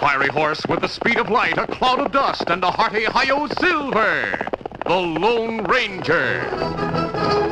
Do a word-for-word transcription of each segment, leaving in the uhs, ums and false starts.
fiery horse with the speed of light, a cloud of dust, and a hearty hi-yo silver, the Lone Ranger.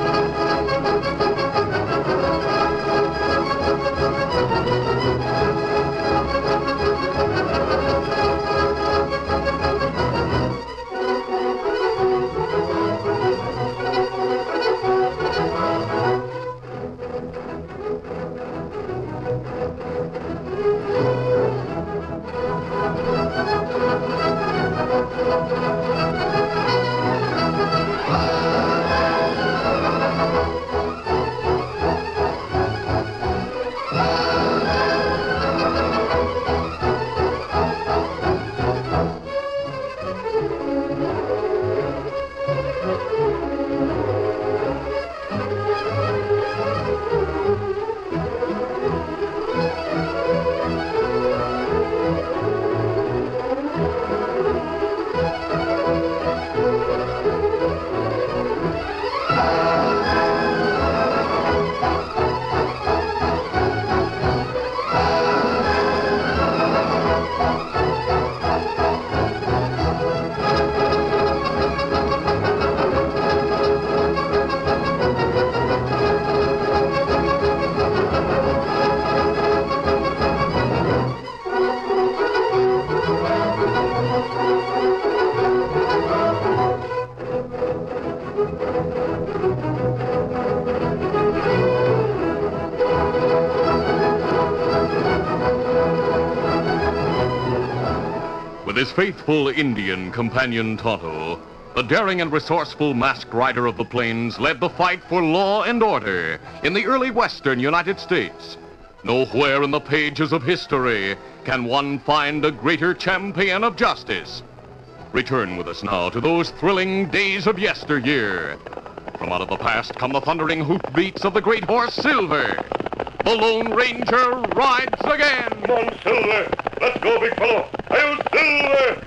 With his faithful Indian companion Tonto, the daring and resourceful masked rider of the plains led the fight for law and order in the early western United States. Nowhere in the pages of history can one find a greater champion of justice. Return with us now to those thrilling days of yesteryear. From out of the past come the thundering hoofbeats of the great horse Silver. The Lone Ranger rides again. Come on, Silver. Let's go, big fellow. Hail, Silver!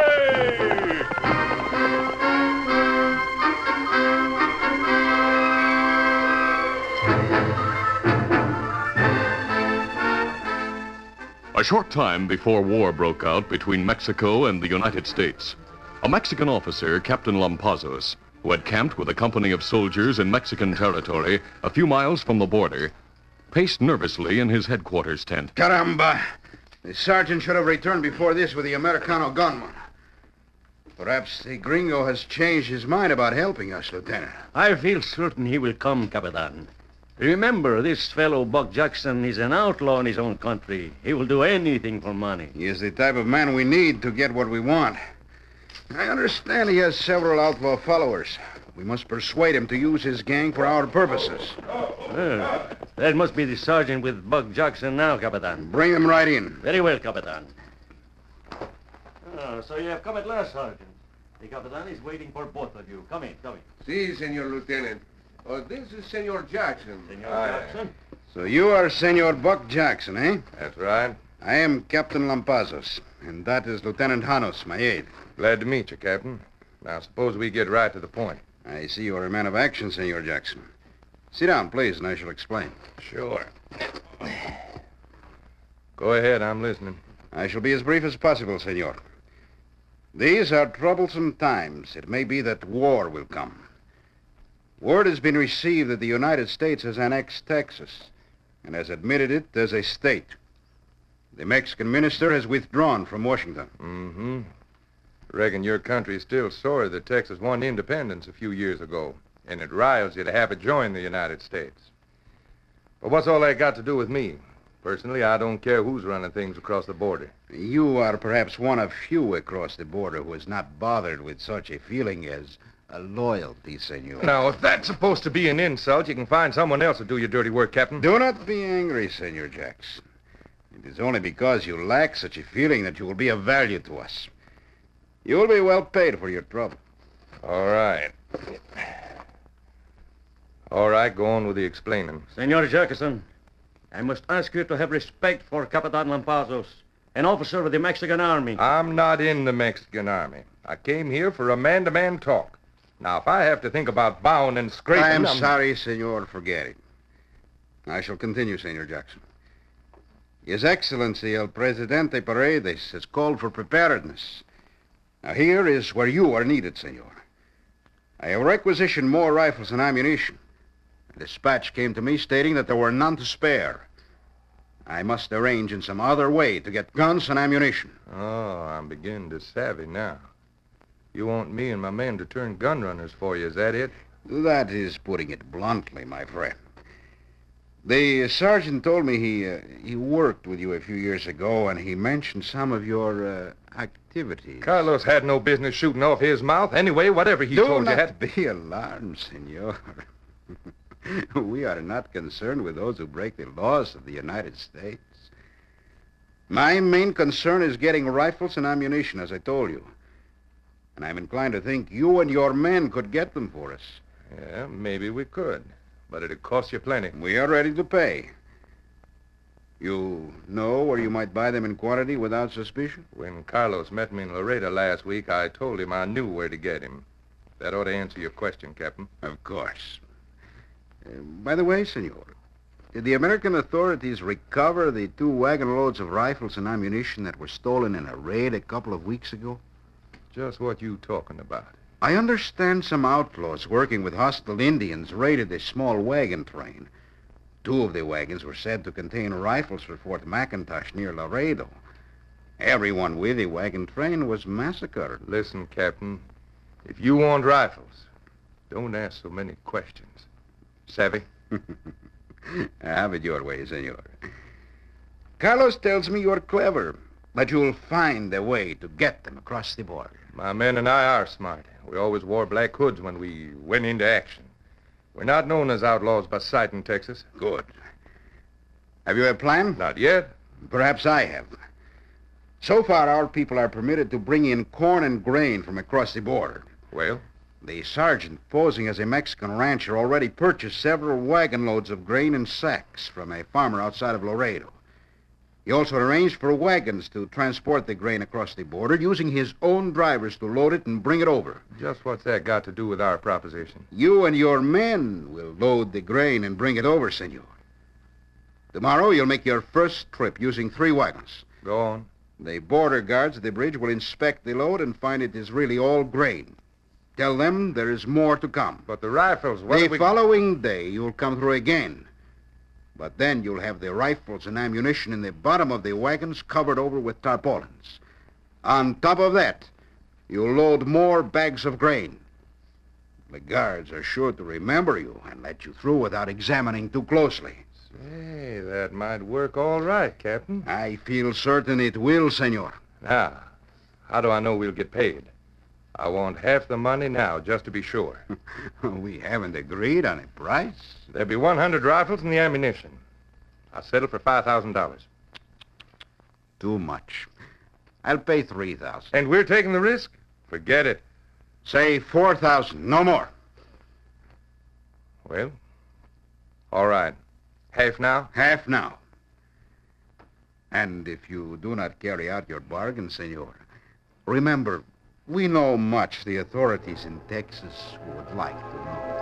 Away! A short time before war broke out between Mexico and the United States, a Mexican officer, Captain Lampazos, who had camped with a company of soldiers in Mexican territory a few miles from the border, paced nervously in his headquarters tent. Caramba! The sergeant should have returned before this with the Americano gunman. Perhaps the gringo has changed his mind about helping us, Lieutenant. I feel certain he will come, Capitan. Remember, this fellow Buck Jackson is an outlaw in his own country. He will do anything for money. He is the type of man we need to get what we want. I understand he has several outlaw followers. We must persuade him to use his gang for our purposes. Well, that must be the sergeant with Buck Jackson now, Capitan. Bring them right in. Very well, Capitan. Oh, so you have come at last, Sergeant. The Capitan is waiting for both of you. Come in, come in. Si, Senor Lieutenant. Oh, this is Senor Jackson. Senor Aye. Jackson? So you are Senor Buck Jackson, eh? That's right. I am Captain Lampazos, and that is Lieutenant Janos, my aide. Glad to meet you, Captain. Now, suppose we get right to the point. I see you are a man of action, Senor Jackson. Sit down, please, and I shall explain. Sure. Go ahead, I'm listening. I shall be as brief as possible, Senor. These are troublesome times. It may be that war will come. Word has been received that the United States has annexed Texas and has admitted it as a state. The Mexican minister has withdrawn from Washington. Mm-hmm. Reckon your country's still sorry that Texas won independence a few years ago, and it riles you to have it join the United States. But what's all that got to do with me? Personally, I don't care who's running things across the border. You are perhaps one of few across the border who is not bothered with such a feeling as a loyalty, senor. Now, if that's supposed to be an insult, you can find someone else to do your dirty work, Captain. Do not be angry, Senor Jackson. It is only because you lack such a feeling that you will be of value to us. You will be well paid for your trouble. All right. All right, go on with the explaining. Senor Jackson, I must ask you to have respect for Capitan Lampazos, an officer of the Mexican Army. I'm not in the Mexican Army. I came here for a man-to-man talk. Now, if I have to think about bowing and scraping... I am I'm... sorry, senor. Forget it. I shall continue, Senor Jackson. His Excellency El Presidente Paredes has called for preparedness. Now, here is where you are needed, senor. I have requisitioned more rifles and ammunition. A dispatch came to me stating that there were none to spare. I must arrange in some other way to get guns and ammunition. Oh, I'm beginning to savvy now. You want me and my men to turn gun runners for you, is that it? That is putting it bluntly, my friend. The sergeant told me he uh, he worked with you a few years ago, and he mentioned some of your uh, activities. Carlos had no business shooting off his mouth. Anyway, whatever he Do told you not had... be alarmed, senor. We are not concerned with those who break the laws of the United States. My main concern is getting rifles and ammunition, as I told you. And I'm inclined to think you and your men could get them for us. Yeah, maybe we could. But it'd cost you plenty. We are ready to pay. You know where you might buy them in quantity without suspicion? When Carlos met me in Laredo last week, I told him I knew where to get him. That ought to answer your question, Captain. Of course. Uh, by the way, senor, did the American authorities recover the two wagon loads of rifles and ammunition that were stolen in a raid a couple of weeks ago? Just what you talking about? I understand some outlaws working with hostile Indians raided a small wagon train. Two of the wagons were said to contain rifles for Fort McIntosh near Laredo. Everyone with the wagon train was massacred. Listen, Captain, if you want rifles, don't ask so many questions. Savvy? Have it your way, senor. Carlos tells me you're clever, but you'll find a way to get them across the border. My men and I are smart. We always wore black hoods when we went into action. We're not known as outlaws by sight in Texas. Good. Have you a plan? Not yet. Perhaps I have. So far, our people are permitted to bring in corn and grain from across the border. Well? The sergeant, posing as a Mexican rancher, already purchased several wagon loads of grain in sacks from a farmer outside of Laredo. He also arranged for wagons to transport the grain across the border, using his own drivers to load it and bring it over. Just what's that got to do with our proposition? You and your men will load the grain and bring it over, senor. Tomorrow, you'll make your first trip using three wagons. Go on. The border guards at the bridge will inspect the load and find it is really all grain. Tell them there is more to come. But the rifles, what The are we... following day, you'll come through again. But then you'll have the rifles and ammunition in the bottom of the wagons covered over with tarpaulins. On top of that, you'll load more bags of grain. The guards are sure to remember you and let you through without examining too closely. Hey, that might work all right, Captain. I feel certain it will, senor. Now, how do I know we'll get paid? I want half the money now, just to be sure. We haven't agreed on a price. There'll be one hundred rifles and the ammunition. I'll settle for five thousand dollars. Too much. I'll pay three thousand. And we're taking the risk? Forget it. Say four thousand, no more. Well, all right. Half now? Half now. And if you do not carry out your bargain, senor, remember, we know much the authorities in Texas would like to know.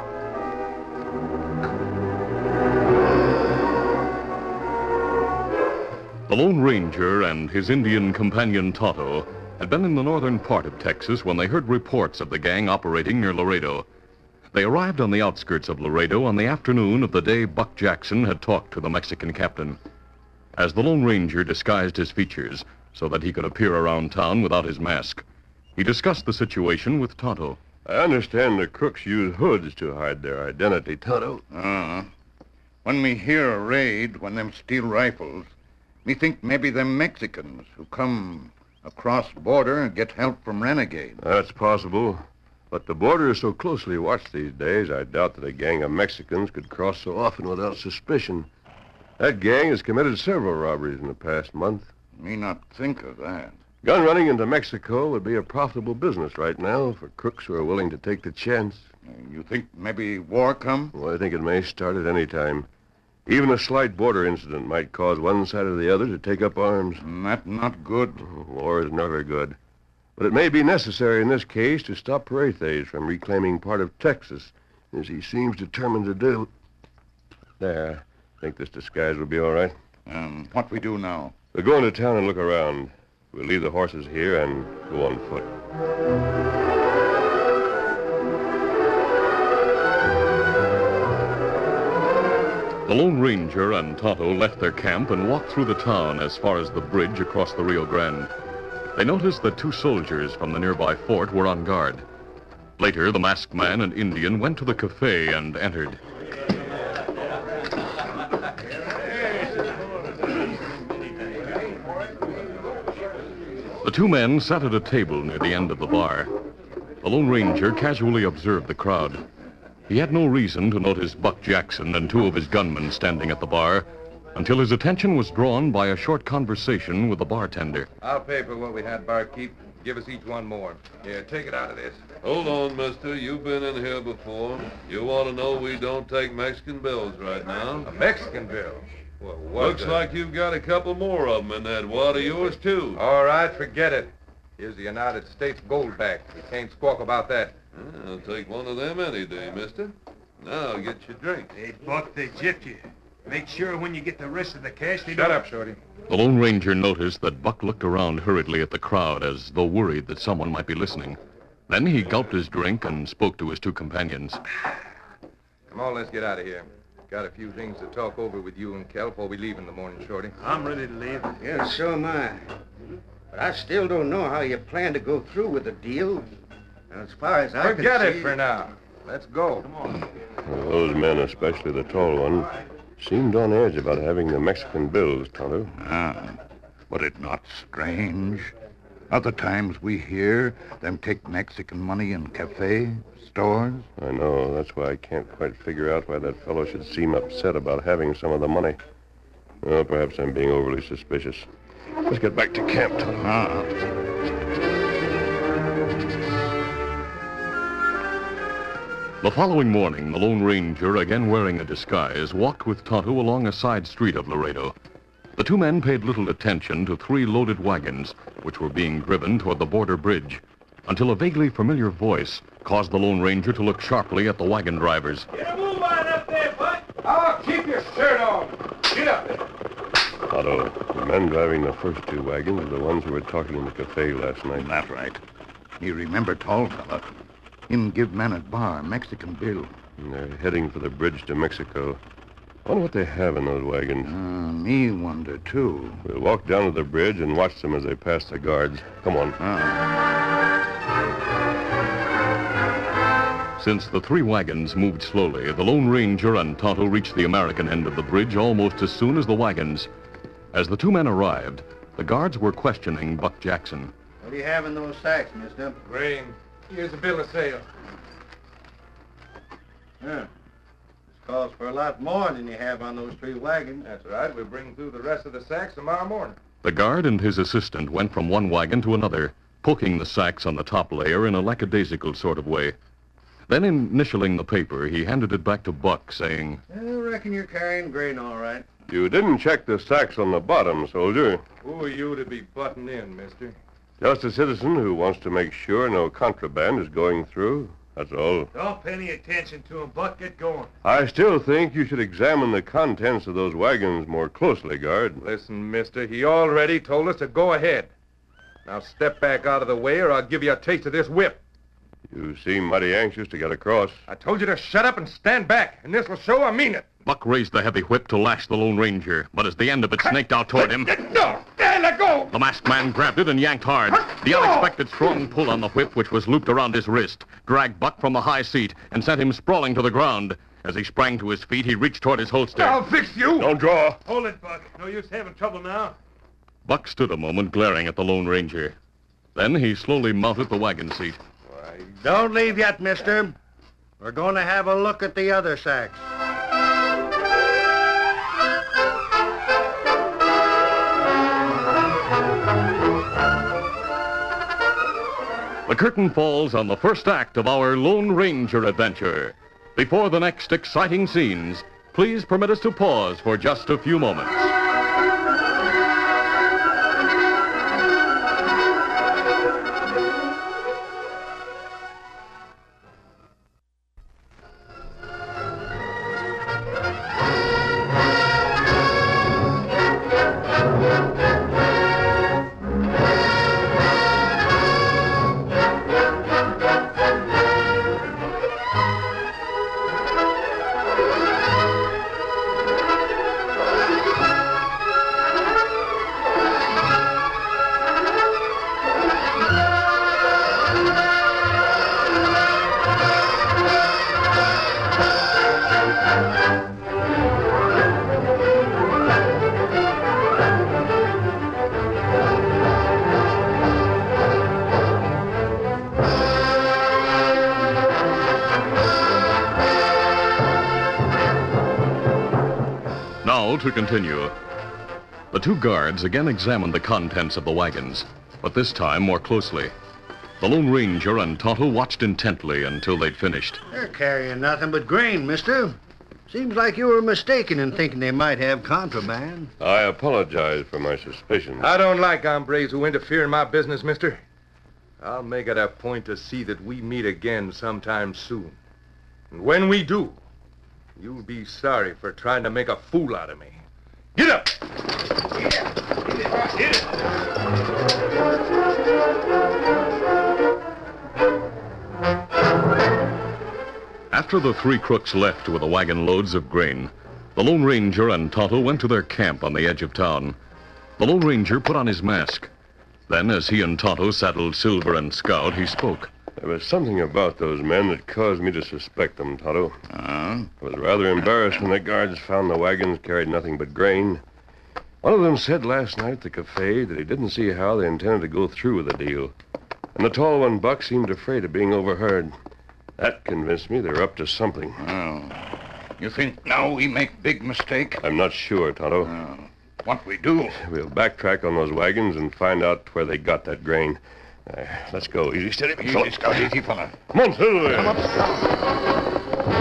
The Lone Ranger and his Indian companion Tonto had been in the northern part of Texas when they heard reports of the gang operating near Laredo. They arrived on the outskirts of Laredo on the afternoon of the day Buck Jackson had talked to the Mexican captain. As the Lone Ranger disguised his features so that he could appear around town without his mask, he discussed the situation with Tonto. I understand the crooks use hoods to hide their identity, Tonto. Uh, when me hear a raid, when them steal rifles, me think maybe them Mexicans who come across border and get help from renegades. That's possible. But the border is so closely watched these days, I doubt that a gang of Mexicans could cross so often without suspicion. That gang has committed several robberies in the past month. Me not think of that. Gun running into Mexico would be a profitable business right now for crooks who are willing to take the chance. You think maybe war come? Well, I think it may start at any time. Even a slight border incident might cause one side or the other to take up arms. That not good. War is never good. But it may be necessary in this case to stop Paredes from reclaiming part of Texas, as he seems determined to do. There. I think this disguise will be all right. Um, what we do now? We'll go into town and look around. We'll leave the horses here and go on foot. The Lone Ranger and Tonto left their camp and walked through the town as far as the bridge across the Rio Grande. They noticed that two soldiers from the nearby fort were on guard. Later, the masked man and Indian went to the cafe and entered. The two men sat at a table near the end of the bar. The Lone Ranger casually observed the crowd. He had no reason to notice Buck Jackson and two of his gunmen standing at the bar until his attention was drawn by a short conversation with the bartender. I'll pay for what we had, barkeep. Give us each one more. Here, take it out of this. Hold on, mister. You've been in here before. You want to know we don't take Mexican bills right now? A Mexican bill? Well, what Looks the- like you've got a couple more of them in that wad of yours, too. All right, forget it. Here's the United States goldback. We can't squawk about that. I'll take one of them any day, mister. Now, get your drink. Hey, Buck, they gypped you. Make sure when you get the rest of the cash, they Shut don't... up, Shorty. The Lone Ranger noticed that Buck looked around hurriedly at the crowd as though worried that someone might be listening. Then he gulped his drink and spoke to his two companions. Come on, let's get out of here. Got a few things to talk over with you and Kel before we leave in the morning, Shorty. I'm ready to leave. Yeah, so am I. But I still don't know how you plan to go through with the deal. And as far as I Forget can it see... for now. Let's go. Come on. Well, those men, especially the tall one, seemed on edge about having the Mexican bills, Tonto. Ah, but it not strange. Other times we hear them take Mexican money in cafe, stores. I know. That's why I can't quite figure out why that fellow should seem upset about having some of the money. Well, perhaps I'm being overly suspicious. Let's get back to camp, Tonto. Ah. The following morning, the Lone Ranger, again wearing a disguise, walked with Tonto along a side street of Laredo. The two men paid little attention to three loaded wagons, which were being driven toward the border bridge, until a vaguely familiar voice caused the Lone Ranger to look sharply at the wagon drivers. Get a move on up there, Buck! Oh, keep your shirt on. Get up there. Tonto, the men driving the first two wagons are the ones who were talking in the cafe last night. That's right. You remember tall fella. Him give man at bar Mexican bill. And they're heading for the bridge to Mexico. I wonder what they have in those wagons. Uh, me wonder, too. We'll walk down to the bridge and watch them as they pass the guards. Come on. Ah. Since the three wagons moved slowly, the Lone Ranger and Tonto reached the American end of the bridge almost as soon as the wagons. As the two men arrived, the guards were questioning Buck Jackson. What do you have in those sacks, mister? Grain. Here's the bill of sale. Yeah. This calls for a lot more than you have on those three wagons. That's right. We'll bring through the rest of the sacks tomorrow morning. The guard and his assistant went from one wagon to another, poking the sacks on the top layer in a lackadaisical sort of way. Then, initialing the paper, he handed it back to Buck, saying, I reckon you're carrying grain all right. You didn't check the sacks on the bottom, soldier. Who are you to be butting in, mister? Just a citizen who wants to make sure no contraband is going through. That's all. Don't pay any attention to him, Buck. Get going. I still think you should examine the contents of those wagons more closely, guard. Listen, mister, he already told us to go ahead. Now step back out of the way or I'll give you a taste of this whip. You seem mighty anxious to get across. I told you to shut up and stand back, and this will show I mean it. Buck raised the heavy whip to lash the Lone Ranger, but as the end of it snaked out toward him, No! Hey, let go! the masked man grabbed it and yanked hard. The unexpected strong pull on the whip, which was looped around his wrist, dragged Buck from the high seat and sent him sprawling to the ground. As he sprang to his feet, he reached toward his holster. I'll fix you! Don't draw. Hold it, Buck. No use having trouble now. Buck stood a moment glaring at the Lone Ranger. Then he slowly mounted the wagon seat. Don't leave yet, mister. We're going to have a look at the other sacks. The curtain falls on the first act of our Lone Ranger adventure. Before the next exciting scenes, please permit us to pause for just a few moments. to continue. The two guards again examined the contents of the wagons, but this time more closely. The Lone Ranger and Tonto watched intently until they'd finished. They're carrying nothing but grain, mister. Seems like you were mistaken in thinking they might have contraband. I apologize for my suspicions. I don't like hombres who interfere in my business, mister. I'll make it a point to see that we meet again sometime soon. And when we do, you'll be sorry for trying to make a fool out of me. Get up! After the three crooks left with the wagon loads of grain, the Lone Ranger and Tonto went to their camp on the edge of town. The Lone Ranger put on his mask. Then, as he and Tonto saddled Silver and Scout, he spoke. There was something about those men that caused me to suspect them, Tonto. Uh, I was rather embarrassed when the guards found the wagons carried nothing but grain. One of them said last night at the cafe that he didn't see how they intended to go through with the deal. And the tall one, Buck, seemed afraid of being overheard. That convinced me they're up to something. well, you think now we make big mistake? I'm not sure, Tonto. Uh, what we do? We'll backtrack on those wagons and find out where they got that grain. Uh, let's go. Easy, steady. big fella. Easy, Scout, easy, fella. Come on, Silver. Come up, Scout.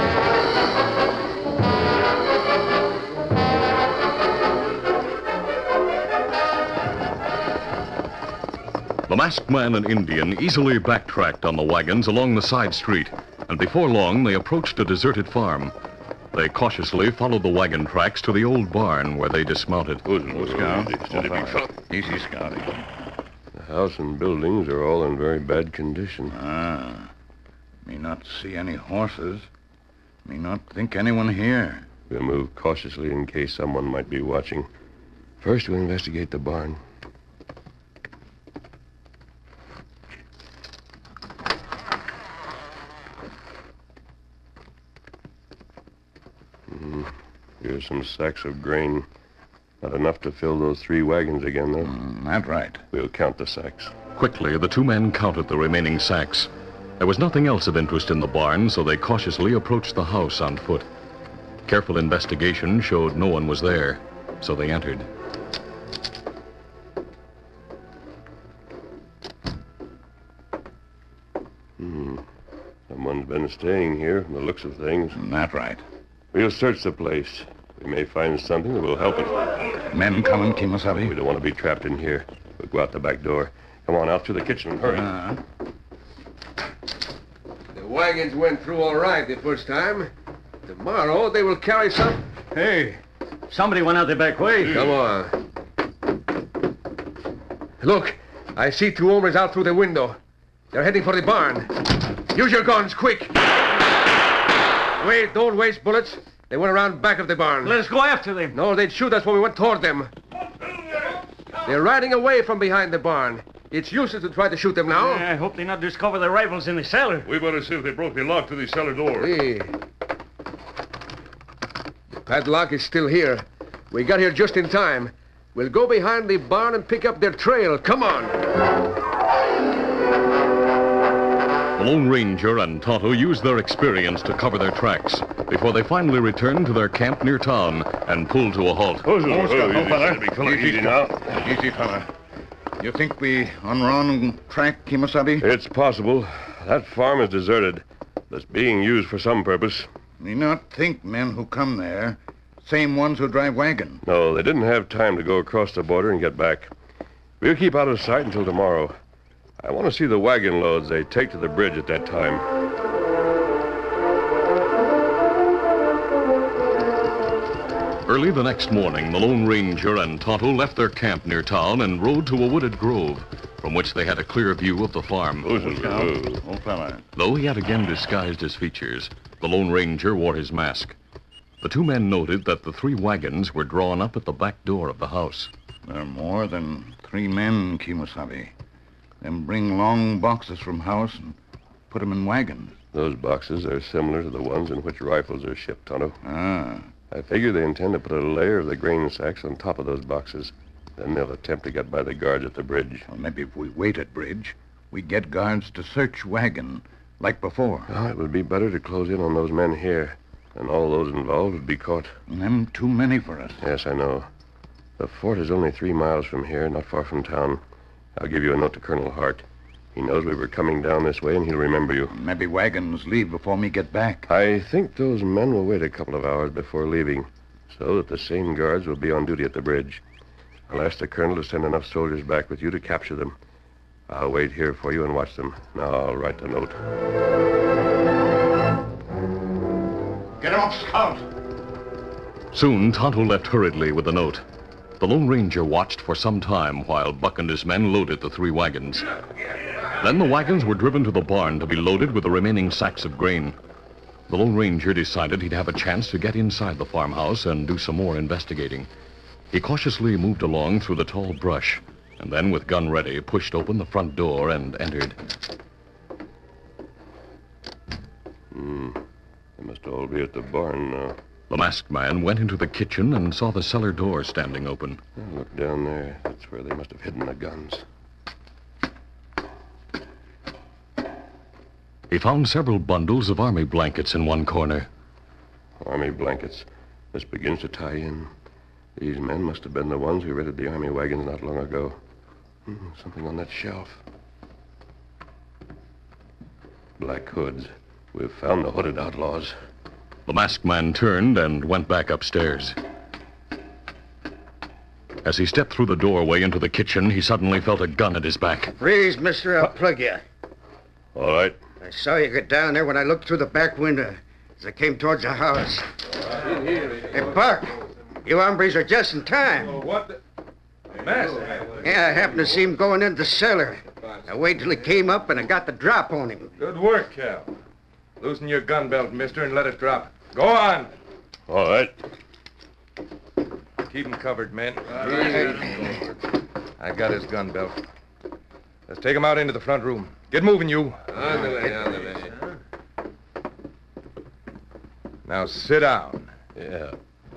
The masked man and Indian easily backtracked on the wagons along the side street, and before long they approached a deserted farm. They cautiously followed the wagon tracks to the old barn where they dismounted. Oh, Scout. Easy, steady, big fella. Easy, Scouty. The house and buildings are all in very bad condition. Ah. Me not see any horses. Me not think anyone here. We'll move cautiously in case someone might be watching. First, we'll investigate the barn. Mm, here's some sacks of grain. Not enough to fill those three wagons again, though. Mm, that right. We'll count the sacks. Quickly, the two men counted the remaining sacks. There was nothing else of interest in the barn, so they cautiously approached the house on foot. Careful investigation showed no one was there, so they entered. Hmm. Someone's been staying here from the looks of things. Mm, that right. We'll search the place. We may find something that will help us. Men coming, Kemosabe? We don't want to be trapped in here. We'll go out the back door. Come on, out through the kitchen and hurry. Uh, The wagons went through all right the first time. Tomorrow they will carry some... Hey, somebody went out the back way. Come on. Look, I see two hombres out through the window. They're heading for the barn. Use your guns, quick. Wait, don't waste bullets. They went around back of the barn. Let us go after them. No, they'd shoot us when we went toward them. They're riding away from behind the barn. It's useless to try to shoot them now. I hope they not discover the rifles in the cellar. We better see if they broke the lock to the cellar door. Hey. The padlock is still here. We got here just in time. We'll go behind the barn and pick up their trail. Come on. The Lone Ranger and Tonto used their experience to cover their tracks before they finally returned to their camp near town and pulled to a halt. Oh, no, Scout, no, fella. Big fella. Easy, Easy now. Easy, fella. You think we on wrong track, Kemosabe? It's possible. That farm is deserted. It's being used for some purpose. Me not think men who come there, same ones who drive wagon. No, they didn't have time to go across the border and get back. We'll keep out of sight until tomorrow. I want to see the wagon loads they take to the bridge at that time. Early the next morning, the Lone Ranger and Tonto left their camp near town and rode to a wooded grove, from which they had a clear view of the farm. Old fella. Though he had again disguised his features, the Lone Ranger wore his mask. The two men noted that the three wagons were drawn up at the back door of the house. There are more than three men, Kemosabe. Them bring long boxes from house and put them in wagons. Those boxes are similar to the ones in which rifles are shipped, Tonto. Ah. I figure they intend to put a layer of the grain sacks on top of those boxes. Then they'll attempt to get by the guards at the bridge. Well, maybe if we wait at bridge, we get guards to search wagon, like before. Oh, it would be better to close in on those men here. And all those involved would be caught. Them too many for us. Yes, I know. The fort is only three miles from here, not far from town. I'll give you a note to Colonel Hart. He knows we were coming down this way, and he'll remember you. Maybe wagons leave before me get back. I think those men will wait a couple of hours before leaving, so that the same guards will be on duty at the bridge. I'll ask the colonel to send enough soldiers back with you to capture them. I'll wait here for you and watch them. Now I'll write the note. Get him up, Scout. Soon, Tonto left hurriedly with the note. The Lone Ranger watched for some time while Buck and his men loaded the three wagons. Then the wagons were driven to the barn to be loaded with the remaining sacks of grain. The Lone Ranger decided he'd have a chance to get inside the farmhouse and do some more investigating. He cautiously moved along through the tall brush, and then, with gun ready, pushed open the front door and entered. Hmm. They must all be at the barn now. The masked man went into the kitchen and saw the cellar door standing open. Oh, look down there. That's where they must have hidden the guns. He found several bundles of army blankets in one corner. Army blankets. This begins to tie in. These men must have been the ones who raided the army wagons not long ago. Hmm, something on that shelf. Black hoods. We've found the hooded outlaws. The masked man turned and went back upstairs. As he stepped through the doorway into the kitchen, he suddenly felt a gun at his back. Freeze, mister. I'll plug you. All right. I saw you get down there when I looked through the back window as I came towards the house. Hey, Buck, you hombres are just in time. What the... Master? Yeah, I happened to see him going into the cellar. I waited till he came up and I got the drop on him. Good work, Cal. Loosen your gun belt, mister, and let it drop. Go on. All right. Keep him covered, men. I got his gun belt. Let's take him out into the front room. Get moving, you. Now sit down. Yeah.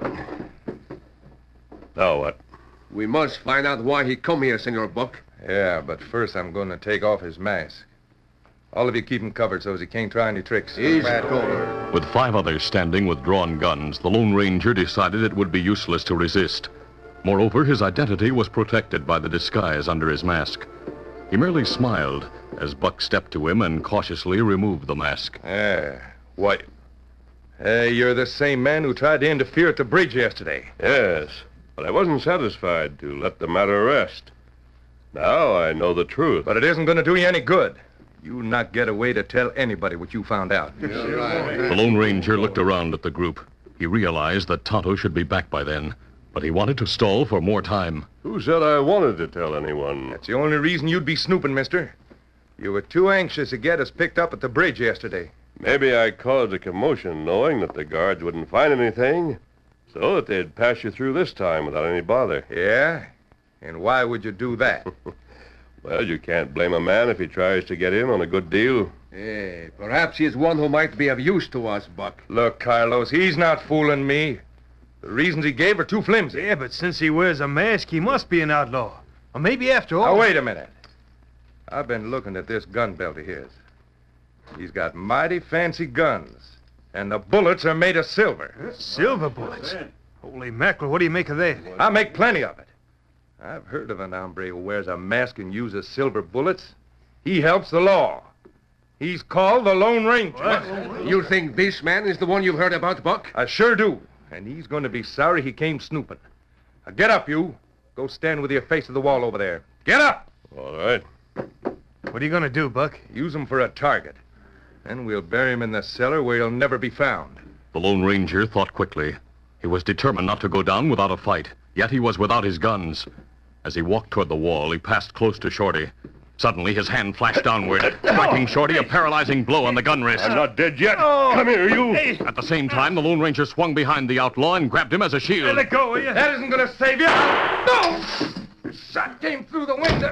Now what? We must find out why he come here, Senor Buck. Yeah, but first I'm going to take off his mask. All of you keep him covered so as he can't try any tricks. He's covered. With five others standing with drawn guns, the Lone Ranger decided it would be useless to resist. Moreover, his identity was protected by the disguise under his mask. He merely smiled as Buck stepped to him and cautiously removed the mask. Yeah. What? Hey, you're the same man who tried to interfere at the bridge yesterday. Yes, but I wasn't satisfied to let the matter rest. Now I know the truth. But it isn't going to do you any good. You'll not get away to tell anybody what you found out. The Lone Ranger looked around at the group. He realized that Tonto should be back by then, but he wanted to stall for more time. Who said I wanted to tell anyone? That's the only reason you'd be snooping, mister. You were too anxious to get us picked up at the bridge yesterday. Maybe I caused a commotion knowing that the guards wouldn't find anything, so that they'd pass you through this time without any bother. Yeah? And why would you do that? Well, you can't blame a man if he tries to get in on a good deal. Hey, perhaps he's one who might be of use to us, Buck. Look, Carlos, he's not fooling me. The reasons he gave are too flimsy. Yeah, but since he wears a mask, he must be an outlaw. Or maybe after all... Now, wait a minute. I've been looking at this gun belt of his. He's got mighty fancy guns, and the bullets are made of silver. Silver bullets? Holy mackerel, what do you make of that? I make plenty of it. I've heard of an hombre who wears a mask and uses silver bullets. He helps the law. He's called the Lone Ranger. What? You think this man is the one you've heard about, Buck? I sure do. And he's going to be sorry he came snooping. Now get up, you. Go stand with your face to the wall over there. Get up! All right. What are you going to do, Buck? Use him for a target. Then we'll bury him in the cellar where he'll never be found. The Lone Ranger thought quickly. He was determined not to go down without a fight, yet he was without his guns. As he walked toward the wall, he passed close to Shorty. Suddenly, his hand flashed downward, striking Shorty a paralyzing blow on the gun wrist. I'm not dead yet. Oh. Come here, you. Hey. At the same time, the Lone Ranger swung behind the outlaw and grabbed him as a shield. Let go, will you? That isn't going to save you. No! The shot came through the window.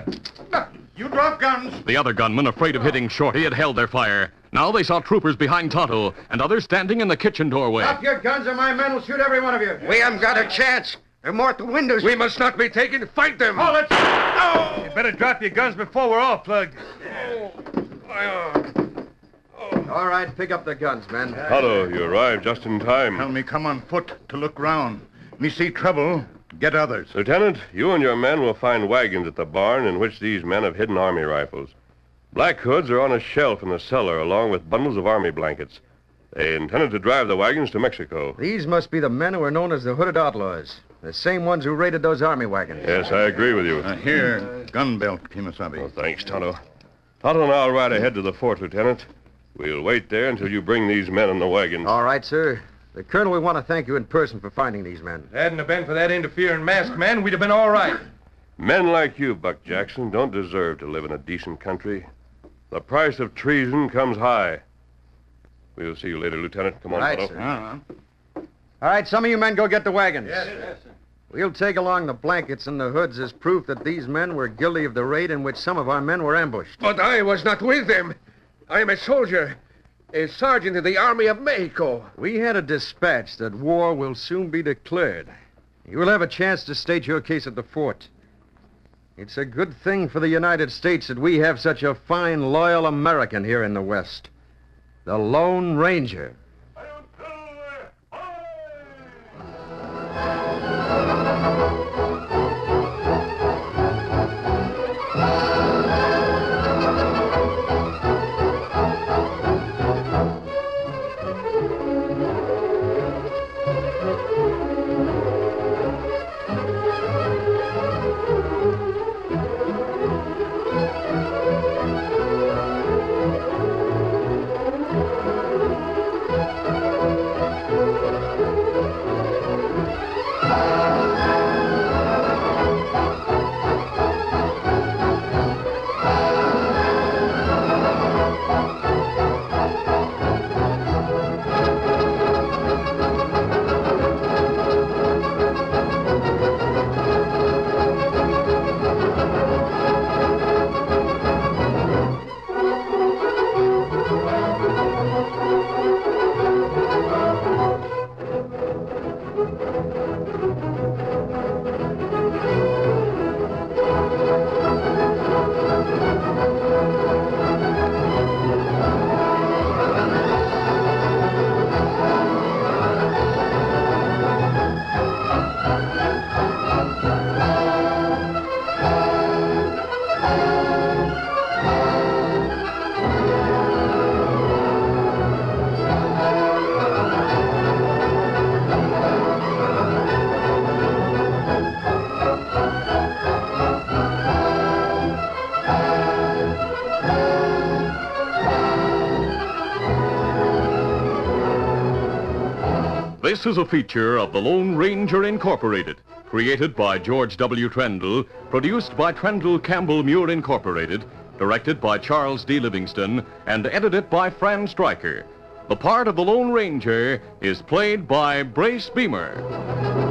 You drop guns. The other gunmen, afraid of hitting Shorty, had held their fire. Now they saw troopers behind Tonto and others standing in the kitchen doorway. Drop your guns or my men will shoot every one of you. We haven't got a chance. There are more at the windows. We must not be taken. Fight them. Oh, let's... Oh! You better drop your guns before we're all plugged. Oh. Oh. All right, pick up the guns, men. Tonto, you arrived just in time. Tell me come on foot to look round. Me see trouble, get others. Lieutenant, you and your men will find wagons at the barn in which these men have hidden army rifles. Black hoods are on a shelf in the cellar, along with bundles of army blankets. They intended to drive the wagons to Mexico. These must be the men who are known as the Hooded Outlaws. The same ones who raided those army wagons. Yes, I agree with you. Uh, here, gun belt, Kimasabi. Oh, thanks, Tonto. Tonto and I'll ride ahead to the fort, Lieutenant. We'll wait there until you bring these men in the wagons. All right, sir. The colonel, we want to thank you in person for finding these men. If it hadn't have been for that interfering masked man, we'd have been all right. Men like you, Buck Jackson, don't deserve to live in a decent country. The price of treason comes high. We'll see you later, Lieutenant. Come on, Right, Tonto. sir. All right, some of you men go get the wagons. Yes, yes, sir. We'll take along the blankets and the hoods as proof that these men were guilty of the raid in which some of our men were ambushed. But I was not with them. I am a soldier, a sergeant in the Army of Mexico. We had a dispatch that war will soon be declared. You will have a chance to state your case at the fort. It's a good thing for the United States that we have such a fine, loyal American here in the West. The Lone Ranger. This is a feature of the Lone Ranger Incorporated, created by George W. Trendle, produced by Trendle Campbell Muir Incorporated, directed by Charles D. Livingston, and edited by Fran Stryker. The part of the Lone Ranger is played by Brace Beamer.